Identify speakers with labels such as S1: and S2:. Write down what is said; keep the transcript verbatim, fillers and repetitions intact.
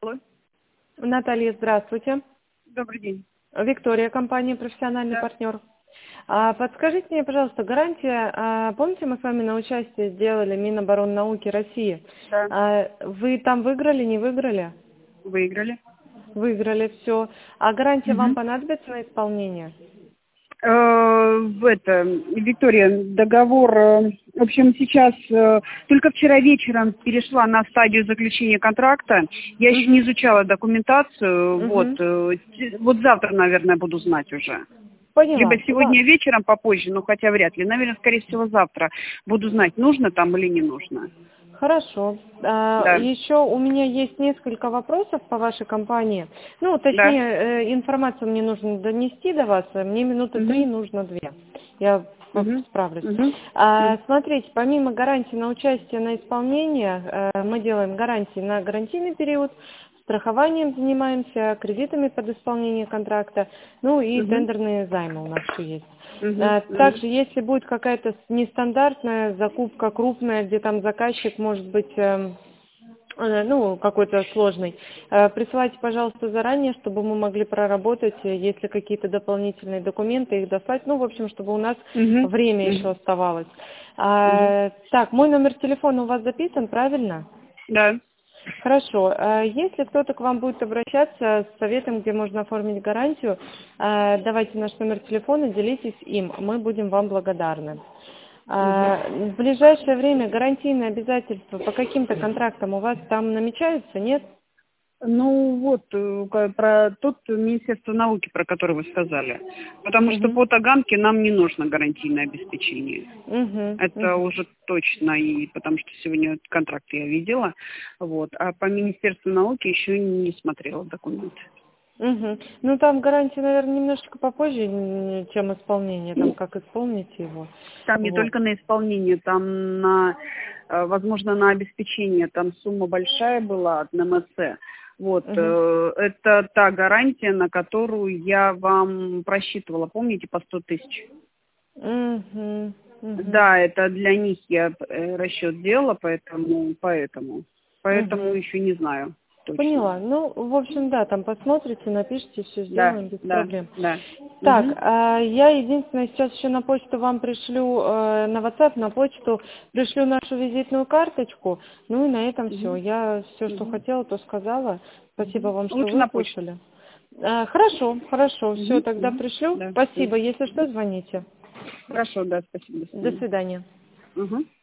S1: Алло.
S2: Наталья, здравствуйте.
S1: Добрый день.
S2: Виктория, компания «Профессиональный
S1: Да.
S2: партнер». А, подскажите мне, пожалуйста, гарантия, а, помните, мы с вами на участие сделали Миноборнауки России?
S1: Да.
S2: А, вы там выиграли, не выиграли?
S1: Выиграли.
S2: Выиграли, все. А гарантия вам
S1: Мгм.
S2: понадобится на исполнение?
S1: Э, В это, Виктория, договор, э, в общем, сейчас э, только вчера вечером перешла на стадию заключения контракта. Я еще не
S2: Угу.
S1: изучала документацию. Вот,
S2: Угу.
S1: э, те- вот завтра, наверное, буду знать уже. Либо
S2: Поняла.
S1: сегодня вечером попозже, но хотя вряд ли. Наверное, скорее всего, завтра буду знать, нужно там или не нужно.
S2: Хорошо. А,
S1: Да,
S2: еще у меня есть несколько вопросов по вашей компании. Ну,
S1: да.
S2: точнее, э, информацию мне нужно донести до вас. Мне минуты три,
S1: Угу.
S2: нужно две. Я по-
S1: Угу.
S2: справлюсь.
S1: Угу.
S2: А, смотрите, помимо гарантии на участие на исполнение, э, мы делаем гарантии на гарантийный период, страхованием занимаемся, кредитами под исполнение контракта, ну и
S1: Угу.
S2: тендерные займы у нас еще есть.
S1: Угу.
S2: А,
S1: Угу.
S2: Также, если будет какая-то нестандартная закупка крупная, где там заказчик может быть, эм, э, ну, какой-то сложный, э, присылайте, пожалуйста, заранее, чтобы мы могли проработать, э, если какие-то дополнительные документы, их достать, ну, в общем, чтобы у нас
S1: Угу.
S2: время еще
S1: Угу.
S2: оставалось.
S1: Угу.
S2: А, Так, мой номер телефона у вас записан, правильно?
S1: Да.
S2: Хорошо. А если кто-то к вам будет обращаться с советом, где можно оформить гарантию, а, давайте наш номер телефона, делитесь им, мы будем вам благодарны.
S1: Угу.
S2: А, В ближайшее время гарантийные обязательства по каким-то контрактам у вас там намечаются, нет?
S1: Ну вот, э, ка- про тот Министерство науки, про который вы сказали. Потому что
S2: Угу.
S1: по Таганке нам не нужно гарантийное обеспечение.
S2: Угу.
S1: Это
S2: Угу.
S1: уже точно, и потому что сегодня этот контракт я видела. Вот. А по Министерству науки еще не смотрела документы.
S2: Угу. Ну там гарантия, наверное, немножечко попозже, м, чем исполнение, там как исполните его.
S1: Там не
S2: Вот.
S1: только на исполнение, там на, э, возможно, на обеспечение. Там сумма большая была от эн эм эс. Вот,
S2: Угу.
S1: э, это та гарантия, на которую я вам просчитывала, помните, по сто тысяч?
S2: Угу. Угу.
S1: Да, это для них я э, расчет делала, поэтому, поэтому, поэтому
S2: Угу.
S1: еще не знаю точно.
S2: Поняла. Ну, в общем, да, там посмотрите, напишите, все
S1: Да,
S2: сделаем без
S1: да,
S2: проблем.
S1: да.
S2: Так,
S1: Угу.
S2: а я единственное сейчас еще на почту вам пришлю, э, на WhatsApp, на почту пришлю нашу визитную карточку. Ну и на этом все.
S1: Угу.
S2: Я все, что
S1: Угу.
S2: хотела, то сказала. Спасибо
S1: Угу.
S2: вам, что
S1: Лучше на почту.
S2: выслушали. А, хорошо, хорошо, все,
S1: Угу.
S2: тогда
S1: Угу.
S2: пришлю.
S1: Да, да.
S2: Спасибо. Если что, звоните.
S1: Хорошо, да, спасибо, до
S2: До
S1: свидания.
S2: свидания.
S1: Угу.